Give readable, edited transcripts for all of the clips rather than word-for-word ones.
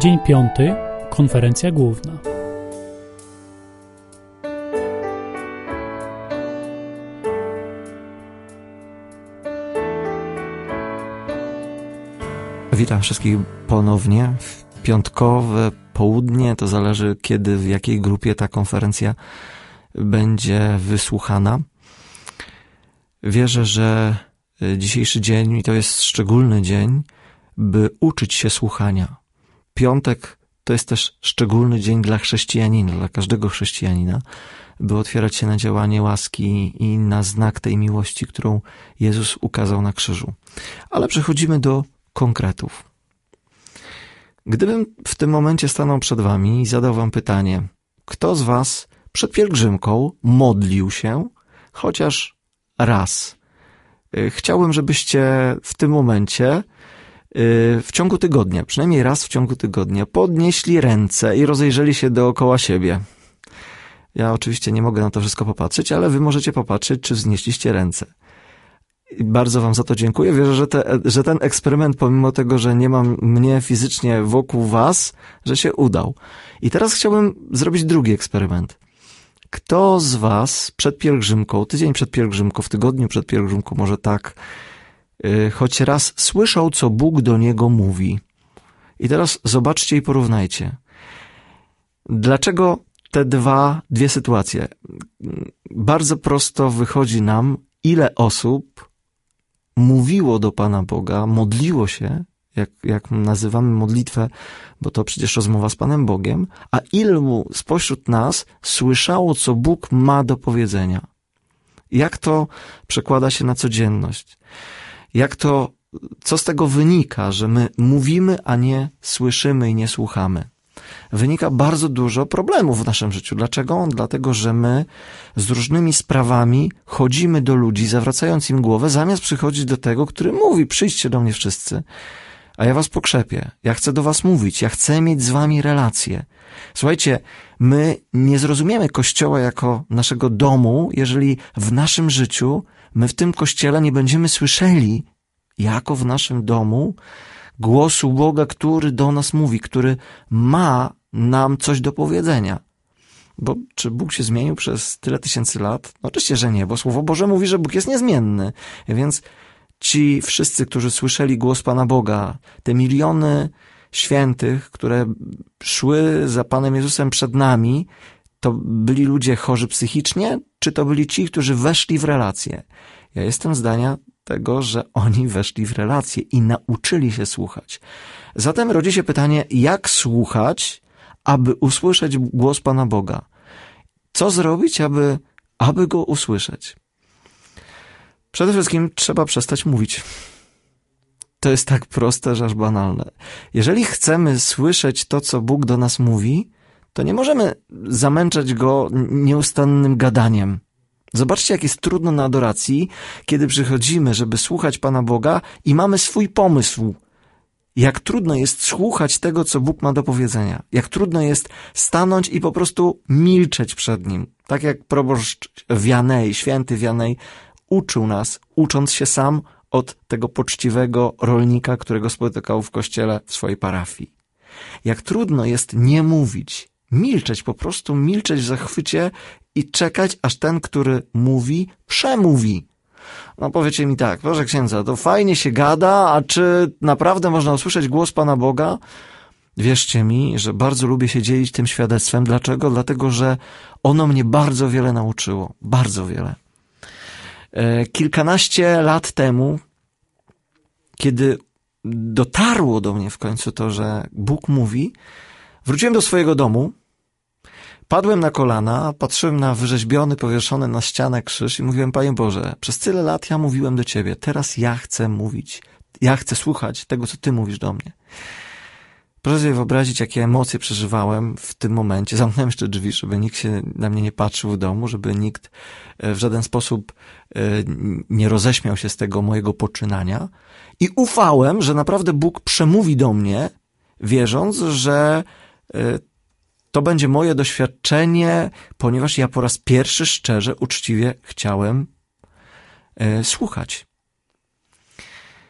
Dzień 5. Konferencja główna. Witam wszystkich ponownie w piątkowe południe. To zależy, kiedy, w jakiej grupie ta konferencja będzie wysłuchana. Wierzę, że dzisiejszy dzień, i to jest szczególny dzień, by uczyć się słuchania. Piątek to jest też szczególny dzień dla chrześcijanina, dla każdego chrześcijanina, by otwierać się na działanie łaski i na znak tej miłości, którą Jezus ukazał na krzyżu. Ale przechodzimy do konkretów. Gdybym w tym momencie stanął przed wami i zadał wam pytanie, kto z was przed pielgrzymką modlił się chociaż raz? Chciałbym, żebyście w tym momencie w ciągu tygodnia, przynajmniej raz w ciągu tygodnia, podnieśli ręce i rozejrzeli się dookoła siebie. Ja oczywiście nie mogę na to wszystko popatrzeć, ale wy możecie popatrzeć, czy wznieśliście ręce. I bardzo wam za to dziękuję. Wierzę, że ten eksperyment, pomimo tego, że nie mam mnie fizycznie wokół was, że się udał. I teraz chciałbym zrobić drugi eksperyment. Kto z was przed pielgrzymką, tydzień przed pielgrzymką, w tygodniu przed pielgrzymką, może tak, choć raz słyszał, co Bóg do niego mówi? I teraz zobaczcie i porównajcie. Dlaczego te dwie sytuacje? Bardzo prosto wychodzi nam, ile osób mówiło do Pana Boga, modliło się, jak nazywamy modlitwę, bo to przecież rozmowa z Panem Bogiem, a ilu spośród nas słyszało, co Bóg ma do powiedzenia. Jak to przekłada się na codzienność? Co z tego wynika, że my mówimy, a nie słyszymy i nie słuchamy? Wynika bardzo dużo problemów w naszym życiu. Dlaczego? Dlatego, że my z różnymi sprawami chodzimy do ludzi, zawracając im głowę, zamiast przychodzić do tego, który mówi, przyjdźcie do mnie wszyscy, a ja was pokrzepię, ja chcę do was mówić, ja chcę mieć z wami relacje. Słuchajcie, my nie zrozumiemy Kościoła jako naszego domu, jeżeli w naszym życiu my w tym Kościele nie będziemy słyszeli, jako w naszym domu, głosu Boga, który do nas mówi, który ma nam coś do powiedzenia. Bo czy Bóg się zmienił przez tyle tysięcy lat? No oczywiście, że nie, bo Słowo Boże mówi, że Bóg jest niezmienny. Więc ci wszyscy, którzy słyszeli głos Pana Boga, te miliony świętych, które szły za Panem Jezusem przed nami, to byli ludzie chorzy psychicznie, czy to byli ci, którzy weszli w relacje? Ja jestem zdania tego, że oni weszli w relacje i nauczyli się słuchać. Zatem rodzi się pytanie, jak słuchać, aby usłyszeć głos Pana Boga? Co zrobić, aby go usłyszeć? Przede wszystkim trzeba przestać mówić. To jest tak proste, że aż banalne. Jeżeli chcemy słyszeć to, co Bóg do nas mówi, to nie możemy zamęczać go nieustannym gadaniem. Zobaczcie, jak jest trudno na adoracji, kiedy przychodzimy, żeby słuchać Pana Boga i mamy swój pomysł. Jak trudno jest słuchać tego, co Bóg ma do powiedzenia. Jak trudno jest stanąć i po prostu milczeć przed Nim. Tak jak proboszcz Wianej, święty Wianej, uczył nas, ucząc się sam od tego poczciwego rolnika, którego spotykał w kościele w swojej parafii. Jak trudno jest nie mówić, milczeć, po prostu milczeć w zachwycie i czekać, aż ten, który mówi, przemówi. No powiecie mi tak, proszę księdza, to fajnie się gada, a czy naprawdę można usłyszeć głos Pana Boga? Wierzcie mi, że bardzo lubię się dzielić tym świadectwem. Dlaczego? Dlatego, że ono mnie bardzo wiele nauczyło. Bardzo wiele. Kilkanaście lat temu, kiedy dotarło do mnie w końcu to, że Bóg mówi, wróciłem do swojego domu, padłem na kolana, patrzyłem na wyrzeźbiony, powieszony na ścianę krzyż i mówiłem, Panie Boże, przez tyle lat ja mówiłem do Ciebie, teraz ja chcę mówić, ja chcę słuchać tego, co Ty mówisz do mnie. Proszę sobie wyobrazić, jakie emocje przeżywałem w tym momencie. Zamknąłem jeszcze drzwi, żeby nikt się na mnie nie patrzył w domu, żeby nikt w żaden sposób nie roześmiał się z tego mojego poczynania. I ufałem, że naprawdę Bóg przemówi do mnie, wierząc, że to będzie moje doświadczenie, ponieważ ja po raz pierwszy szczerze, uczciwie chciałem słuchać.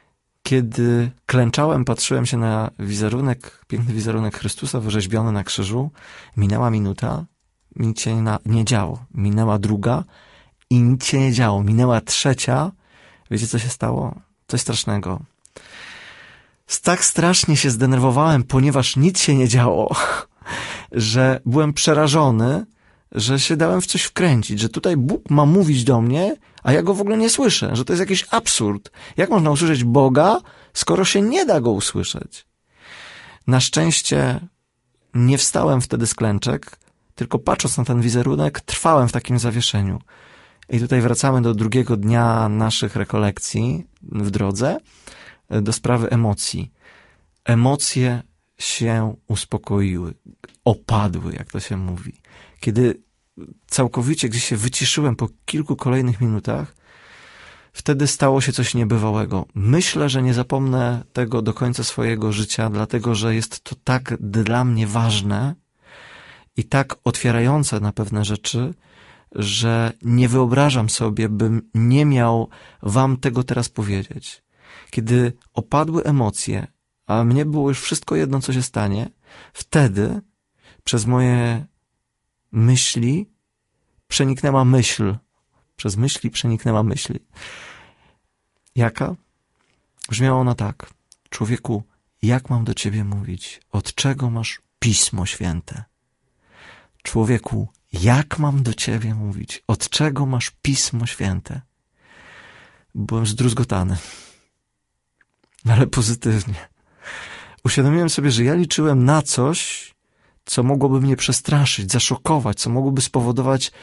Kiedy klęczałem, patrzyłem się na wizerunek, piękny wizerunek Chrystusa wyrzeźbiony na krzyżu. Minęła minuta, nic się nie działo. Minęła druga i nic się nie działo. Minęła trzecia. Wiecie, co się stało? Coś strasznego. Tak strasznie się zdenerwowałem, ponieważ nic się nie działo, że byłem przerażony, że się dałem w coś wkręcić, że tutaj Bóg ma mówić do mnie, a ja go w ogóle nie słyszę, że to jest jakiś absurd. Jak można usłyszeć Boga, skoro się nie da go usłyszeć? Na szczęście nie wstałem wtedy z klęczek, tylko patrząc na ten wizerunek, trwałem w takim zawieszeniu. I tutaj wracamy do drugiego dnia naszych rekolekcji w drodze, do sprawy emocji. Emocje się uspokoiły, opadły, jak to się mówi. Kiedy całkowicie gdzieś się wyciszyłem po kilku kolejnych minutach, wtedy stało się coś niebywałego. Myślę, że nie zapomnę tego do końca swojego życia, dlatego że jest to tak dla mnie ważne i tak otwierające na pewne rzeczy, że nie wyobrażam sobie, bym nie miał wam tego teraz powiedzieć. Kiedy opadły emocje, a mnie było już wszystko jedno, co się stanie, wtedy przez moje myśli przeniknęła myśl. Przez myśli przeniknęła myśl. Jaka? Brzmiała ona tak. Człowieku, jak mam do ciebie mówić? Od czego masz Pismo Święte? Człowieku, jak mam do ciebie mówić? Od czego masz Pismo Święte? Byłem zdruzgotany. Ale pozytywnie. Uświadomiłem sobie, że ja liczyłem na coś, co mogłoby mnie przestraszyć, zaszokować, co mogłoby spowodować,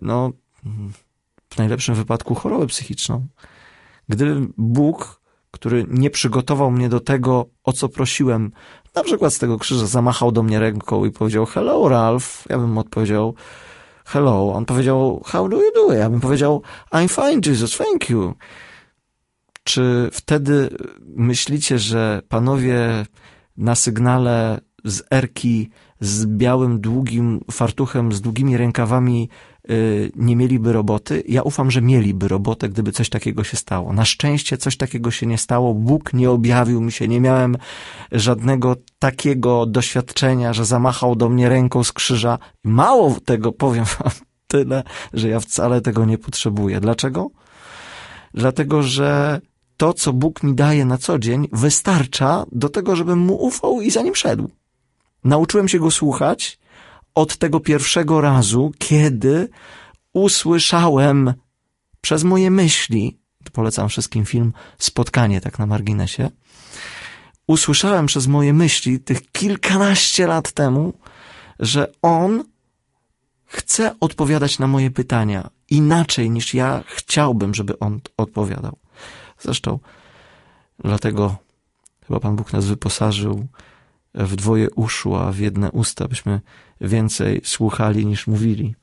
w najlepszym wypadku chorobę psychiczną. Gdyby Bóg, który nie przygotował mnie do tego, o co prosiłem, na przykład z tego krzyża zamachał do mnie ręką i powiedział hello Ralph, ja bym odpowiedział hello. On powiedział how do you do? Ja bym powiedział I'm fine Jesus, thank you. Czy wtedy myślicie, że panowie na sygnale z erki z białym, długim fartuchem, z długimi rękawami nie mieliby roboty? Ja ufam, że mieliby robotę, gdyby coś takiego się stało. Na szczęście coś takiego się nie stało. Bóg nie objawił mi się. Nie miałem żadnego takiego doświadczenia, że zamachał do mnie ręką z krzyża. Mało tego, powiem wam tyle, że ja wcale tego nie potrzebuję. Dlaczego? Dlatego, że to, co Bóg mi daje na co dzień, wystarcza do tego, żebym mu ufał i za nim szedł. Nauczyłem się go słuchać od tego pierwszego razu, kiedy usłyszałem przez moje myśli, polecam wszystkim film Spotkanie, tak na marginesie, usłyszałem przez moje myśli tych kilkanaście lat temu, że On chce odpowiadać na moje pytania inaczej niż ja chciałbym, żeby On odpowiadał. Zresztą dlatego chyba Pan Bóg nas wyposażył w dwoje uszu, a w jedne usta, byśmy więcej słuchali niż mówili.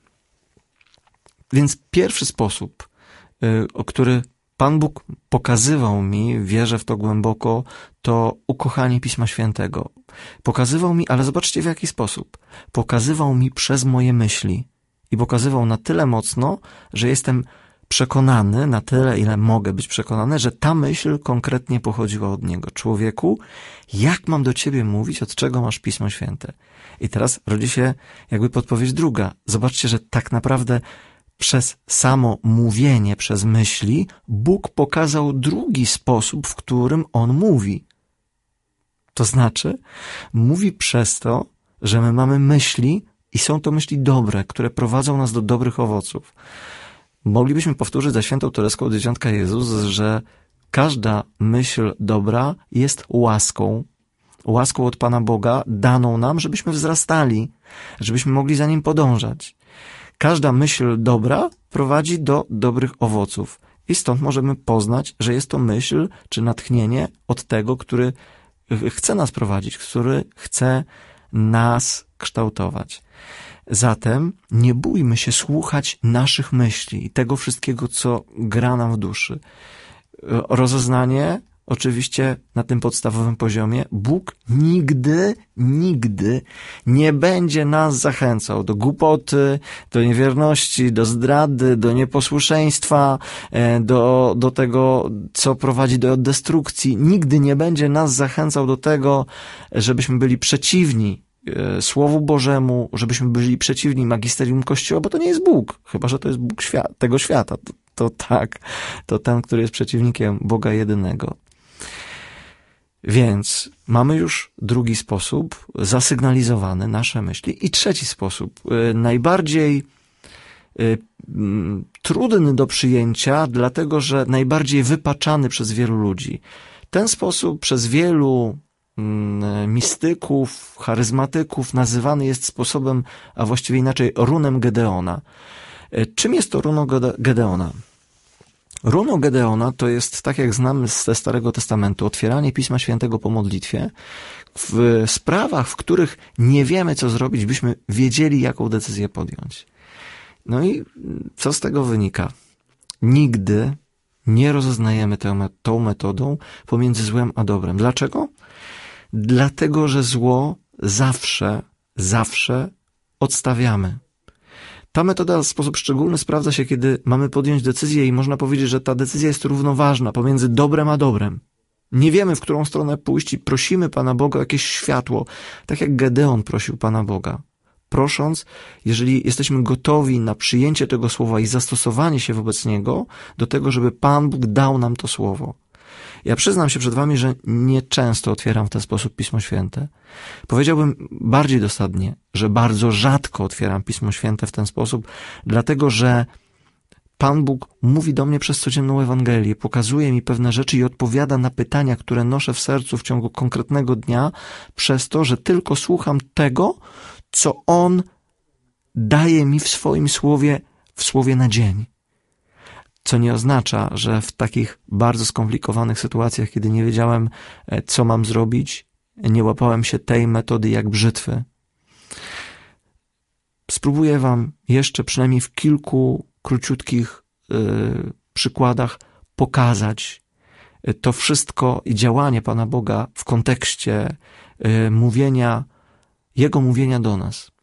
Więc pierwszy sposób, o który Pan Bóg pokazywał mi, wierzę w to głęboko, to ukochanie Pisma Świętego. Pokazywał mi, ale zobaczcie w jaki sposób. Pokazywał mi przez moje myśli. I pokazywał na tyle mocno, że jestem przekonany, na tyle, ile mogę być przekonany, że ta myśl konkretnie pochodziła od Niego. Człowieku, jak mam do ciebie mówić, od czego masz Pismo Święte? I teraz rodzi się jakby podpowiedź druga. Zobaczcie, że tak naprawdę przez samo mówienie, przez myśli, Bóg pokazał drugi sposób, w którym On mówi. To znaczy, mówi przez to, że my mamy myśli i są to myśli dobre, które prowadzą nas do dobrych owoców. Moglibyśmy powtórzyć za świętą Tereską od Dzieciątka Jezus, że każda myśl dobra jest łaską. Łaską od Pana Boga daną nam, żebyśmy wzrastali, żebyśmy mogli za Nim podążać. Każda myśl dobra prowadzi do dobrych owoców. I stąd możemy poznać, że jest to myśl czy natchnienie od tego, który chce nas prowadzić, który chce nas kształtować. Zatem nie bójmy się słuchać naszych myśli i tego wszystkiego, co gra nam w duszy. Rozeznanie, oczywiście na tym podstawowym poziomie, Bóg nigdy nie będzie nas zachęcał do głupoty, do niewierności, do zdrady, do nieposłuszeństwa, do tego, co prowadzi do destrukcji. Nigdy nie będzie nas zachęcał do tego, żebyśmy byli przeciwni Słowu Bożemu, żebyśmy byli przeciwni magisterium Kościoła, bo to nie jest Bóg, chyba że to jest Bóg tego świata. To ten, który jest przeciwnikiem Boga jedynego. Więc mamy już drugi sposób, zasygnalizowany nasze myśli. I trzeci sposób, najbardziej trudny do przyjęcia, dlatego że najbardziej wypaczany przez wielu ludzi. Ten sposób przez wielu mistyków, charyzmatyków nazywany jest sposobem, a właściwie inaczej, runem Gedeona. Czym jest to runo Gedeona? Runo Gedeona to jest, tak jak znamy ze Starego Testamentu, otwieranie Pisma Świętego po modlitwie. W sprawach, w których nie wiemy, co zrobić, byśmy wiedzieli, jaką decyzję podjąć. No i co z tego wynika? Nigdy nie rozeznajemy tą metodą pomiędzy złem a dobrem. Dlaczego? Dlatego, że zło zawsze odstawiamy. Ta metoda w sposób szczególny sprawdza się, kiedy mamy podjąć decyzję i można powiedzieć, że ta decyzja jest równoważna pomiędzy dobrem a dobrem. Nie wiemy, w którą stronę pójść i prosimy Pana Boga o jakieś światło, tak jak Gedeon prosił Pana Boga. Prosząc, jeżeli jesteśmy gotowi na przyjęcie tego słowa i zastosowanie się wobec niego, do tego, żeby Pan Bóg dał nam to słowo. Ja przyznam się przed wami, że nieczęsto otwieram w ten sposób Pismo Święte. Powiedziałbym bardziej dosadnie, że bardzo rzadko otwieram Pismo Święte w ten sposób, dlatego że Pan Bóg mówi do mnie przez codzienną Ewangelię, pokazuje mi pewne rzeczy i odpowiada na pytania, które noszę w sercu w ciągu konkretnego dnia, przez to, że tylko słucham tego, co On daje mi w swoim słowie, w słowie na dzień. Co nie oznacza, że w takich bardzo skomplikowanych sytuacjach, kiedy nie wiedziałem, co mam zrobić, nie łapałem się tej metody jak brzytwy. Spróbuję wam jeszcze przynajmniej w kilku króciutkich przykładach pokazać to wszystko i działanie Pana Boga w kontekście Jego mówienia do nas.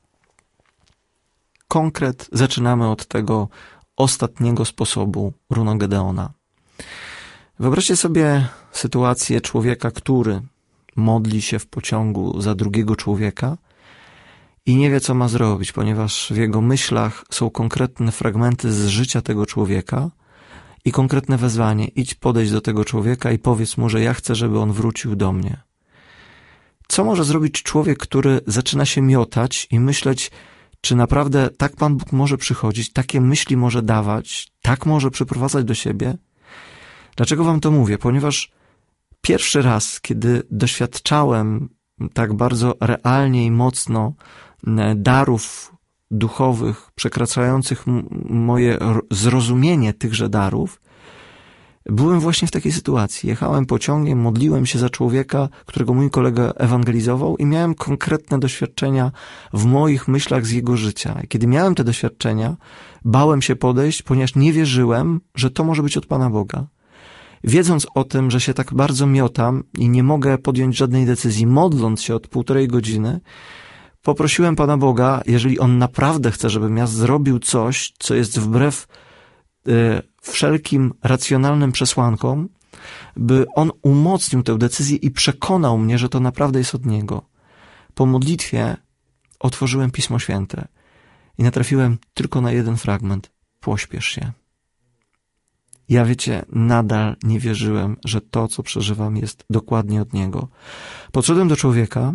Konkret zaczynamy od tego ostatniego sposobu runo Gedeona. Wyobraźcie sobie sytuację człowieka, który modli się w pociągu za drugiego człowieka i nie wie, co ma zrobić, ponieważ w jego myślach są konkretne fragmenty z życia tego człowieka i konkretne wezwanie: idź, podejdź do tego człowieka i powiedz mu, że ja chcę, żeby on wrócił do mnie. Co może zrobić człowiek, który zaczyna się miotać i myśleć, czy naprawdę tak Pan Bóg może przychodzić, takie myśli może dawać, tak może przyprowadzać do siebie? Dlaczego wam to mówię? Ponieważ pierwszy raz, kiedy doświadczałem tak bardzo realnie i mocno darów duchowych, przekraczających moje zrozumienie tychże darów, byłem właśnie w takiej sytuacji. Jechałem pociągiem, modliłem się za człowieka, którego mój kolega ewangelizował i miałem konkretne doświadczenia w moich myślach z jego życia. I kiedy miałem te doświadczenia, bałem się podejść, ponieważ nie wierzyłem, że to może być od Pana Boga. Wiedząc o tym, że się tak bardzo miotam i nie mogę podjąć żadnej decyzji, modląc się od 1,5 godziny, poprosiłem Pana Boga, jeżeli On naprawdę chce, żebym ja zrobił coś, co jest wbrew wszelkim racjonalnym przesłankom, by On umocnił tę decyzję i przekonał mnie, że to naprawdę jest od Niego. Po modlitwie otworzyłem Pismo Święte i natrafiłem tylko na jeden fragment. Pośpiesz się. Ja, wiecie, nadal nie wierzyłem, że to, co przeżywam, jest dokładnie od Niego. Podszedłem do człowieka,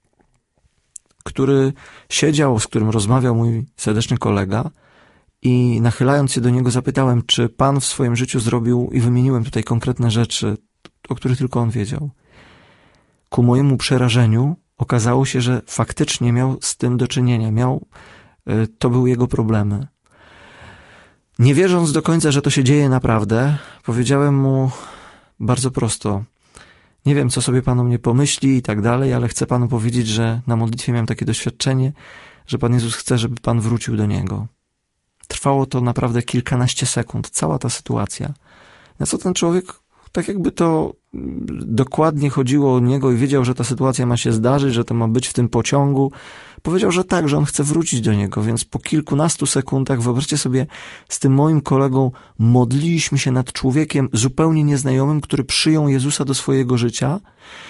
który siedział, z którym rozmawiał mój serdeczny kolega, i nachylając się do niego zapytałem, czy Pan w swoim życiu zrobił, i wymieniłem tutaj konkretne rzeczy, o których tylko on wiedział. Ku mojemu przerażeniu okazało się, że faktycznie miał z tym do czynienia. To były jego problemy. Nie wierząc do końca, że to się dzieje naprawdę, powiedziałem mu bardzo prosto: nie wiem, co sobie Pan o mnie pomyśli i tak dalej, ale chcę Panu powiedzieć, że na modlitwie miałem takie doświadczenie, że Pan Jezus chce, żeby Pan wrócił do Niego. Trwało to naprawdę kilkanaście sekund, cała ta sytuacja. Na co ten człowiek tak jakby to dokładnie chodziło o niego i wiedział, że ta sytuacja ma się zdarzyć, że to ma być w tym pociągu. Powiedział, że tak, że on chce wrócić do niego, więc po kilkunastu sekundach, wyobraźcie sobie, z tym moim kolegą modliliśmy się nad człowiekiem zupełnie nieznajomym, który przyjął Jezusa do swojego życia,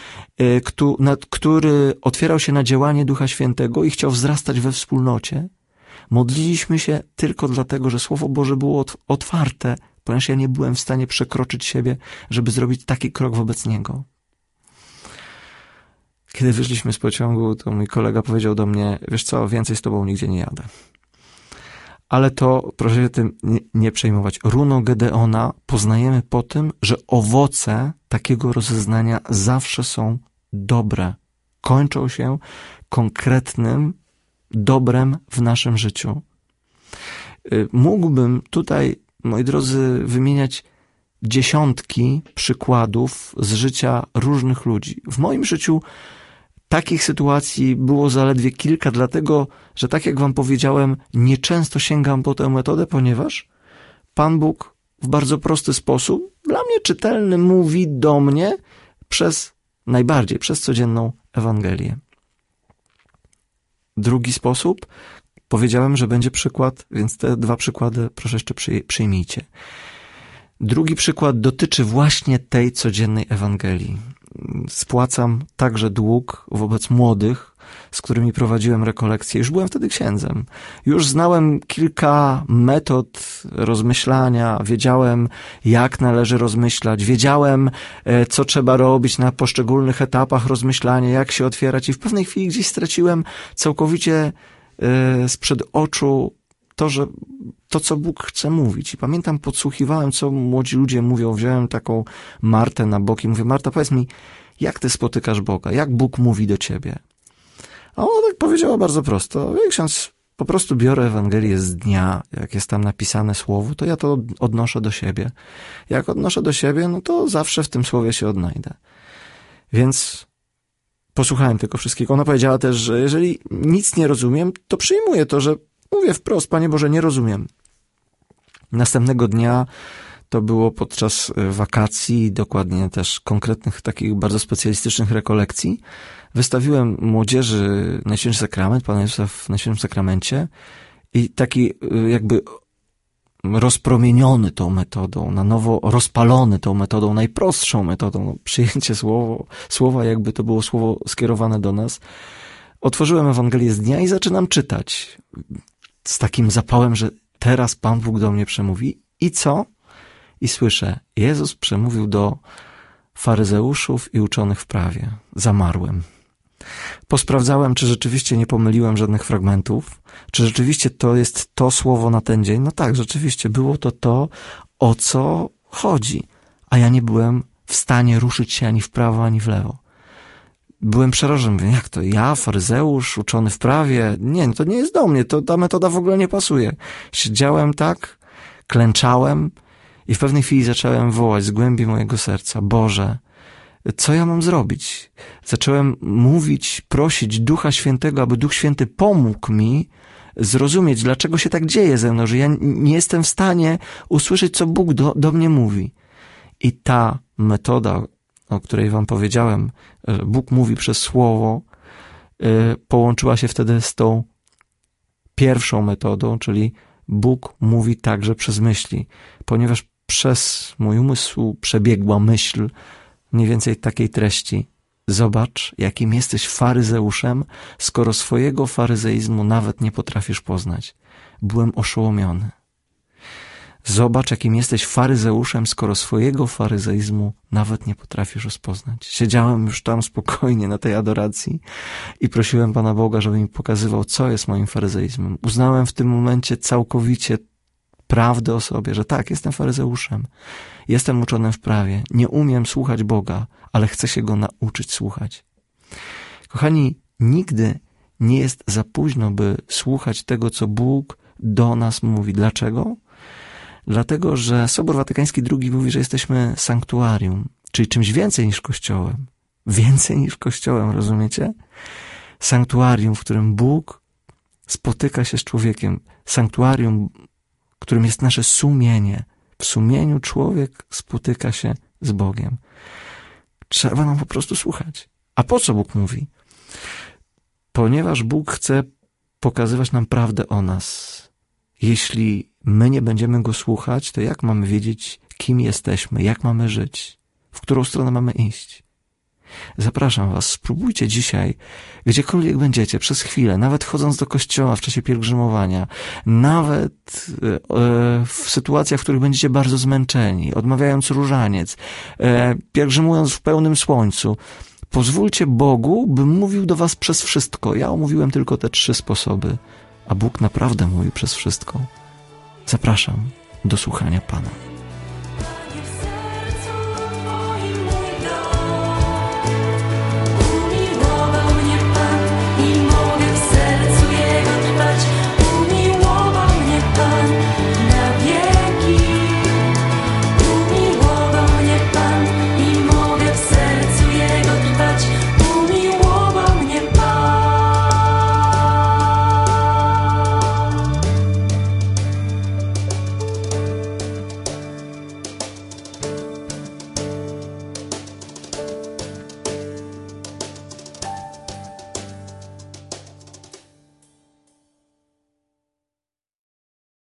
który otwierał się na działanie Ducha Świętego i chciał wzrastać we wspólnocie. Modliliśmy się tylko dlatego, że Słowo Boże było otwarte, ponieważ ja nie byłem w stanie przekroczyć siebie, żeby zrobić taki krok wobec Niego. Kiedy wyszliśmy z pociągu, to mój kolega powiedział do mnie, wiesz co, więcej z tobą nigdzie nie jadę. Ale to, proszę się tym nie przejmować. Runo Gedeona poznajemy po tym, że owoce takiego rozeznania zawsze są dobre. Kończą się konkretnym dobrem w naszym życiu. Mógłbym tutaj, moi drodzy, wymieniać dziesiątki przykładów z życia różnych ludzi. W moim życiu takich sytuacji było zaledwie kilka, dlatego, że tak jak wam powiedziałem, nieczęsto sięgam po tę metodę, ponieważ Pan Bóg w bardzo prosty sposób, dla mnie czytelny, mówi do mnie przez codzienną Ewangelię. Drugi sposób, powiedziałem, że będzie przykład, więc te dwa przykłady proszę jeszcze przyjmijcie. Drugi przykład dotyczy właśnie tej codziennej Ewangelii. Spłacam także dług wobec młodych, z którymi prowadziłem rekolekcje. Już byłem wtedy księdzem. Już znałem kilka metod rozmyślania, wiedziałem, jak należy rozmyślać, wiedziałem, co trzeba robić na poszczególnych etapach rozmyślania, jak się otwierać i w pewnej chwili gdzieś straciłem całkowicie sprzed oczu to, co Bóg chce mówić. I pamiętam, podsłuchiwałem, co młodzi ludzie mówią. Wziąłem taką Martę na bok i mówię, Marta, powiedz mi, jak ty spotykasz Boga? Jak Bóg mówi do ciebie? A ona tak powiedziała bardzo prosto. Ksiądz, po prostu biorę Ewangelię z dnia, jak jest tam napisane słowo, to ja to odnoszę do siebie. Jak odnoszę do siebie, no to zawsze w tym słowie się odnajdę. Więc posłuchałem tego wszystkiego. Ona powiedziała też, że jeżeli nic nie rozumiem, to przyjmuję to, że mówię wprost, Panie Boże, nie rozumiem. Następnego dnia, to było podczas wakacji, dokładnie też konkretnych takich bardzo specjalistycznych rekolekcji, wystawiłem młodzieży Najświętszy Sakrament, Pana Jezusa w Najświętszym Sakramencie i taki jakby rozpromieniony tą metodą, na nowo rozpalony tą metodą, najprostszą metodą, przyjęcie słowa jakby to było słowo skierowane do nas. Otworzyłem Ewangelię z dnia i zaczynam czytać z takim zapałem, że teraz Pan Bóg do mnie przemówi. I co? I słyszę, Jezus przemówił do faryzeuszów i uczonych w prawie. Zamarłem. Posprawdzałem, czy rzeczywiście nie pomyliłem żadnych fragmentów, czy rzeczywiście to jest to słowo na ten dzień. No tak, rzeczywiście było to, o co chodzi. A ja nie byłem w stanie ruszyć się ani w prawo, ani w lewo. Byłem przerażony. Mówię, jak to? Ja, faryzeusz, uczony w prawie? Nie, to nie jest do mnie. Ta metoda w ogóle nie pasuje. Siedziałem tak, klęczałem i w pewnej chwili zacząłem wołać z głębi mojego serca, Boże, co ja mam zrobić? Zacząłem mówić, prosić Ducha Świętego, aby Duch Święty pomógł mi zrozumieć, dlaczego się tak dzieje ze mną, że ja nie jestem w stanie usłyszeć, co Bóg do mnie mówi. I ta metoda, o której wam powiedziałem, że Bóg mówi przez słowo, połączyła się wtedy z tą pierwszą metodą, czyli Bóg mówi także przez myśli, ponieważ przez mój umysł przebiegła myśl mniej więcej takiej treści. Zobacz, jakim jesteś faryzeuszem, skoro swojego faryzeizmu nawet nie potrafisz poznać. Byłem oszołomiony. Zobacz, jakim jesteś faryzeuszem, skoro swojego faryzeizmu nawet nie potrafisz rozpoznać. Siedziałem już tam spokojnie na tej adoracji i prosiłem Pana Boga, żeby mi pokazywał, co jest moim faryzeizmem. Uznałem w tym momencie całkowicie prawdę o sobie, że tak, jestem faryzeuszem, jestem uczonym w prawie, nie umiem słuchać Boga, ale chcę się Go nauczyć słuchać. Kochani, nigdy nie jest za późno, by słuchać tego, co Bóg do nas mówi. Dlaczego? Dlatego, że Sobór Watykański II mówi, że jesteśmy sanktuarium, czyli czymś więcej niż Kościołem. Więcej niż Kościołem, rozumiecie? Sanktuarium, w którym Bóg spotyka się z człowiekiem. Sanktuarium, którym jest nasze sumienie. W sumieniu człowiek spotyka się z Bogiem. Trzeba nam po prostu słuchać. A po co Bóg mówi? Ponieważ Bóg chce pokazywać nam prawdę o nas. Jeśli my nie będziemy Go słuchać, to jak mamy wiedzieć, kim jesteśmy, jak mamy żyć, w którą stronę mamy iść? Zapraszam was, spróbujcie dzisiaj, gdziekolwiek będziecie, przez chwilę, nawet chodząc do kościoła w czasie pielgrzymowania, nawet w sytuacjach, w których będziecie bardzo zmęczeni, odmawiając różaniec, pielgrzymując w pełnym słońcu, pozwólcie Bogu, by mówił do was przez wszystko. Ja omówiłem tylko te 3 sposoby, a Bóg naprawdę mówi przez wszystko. Zapraszam do słuchania Pana.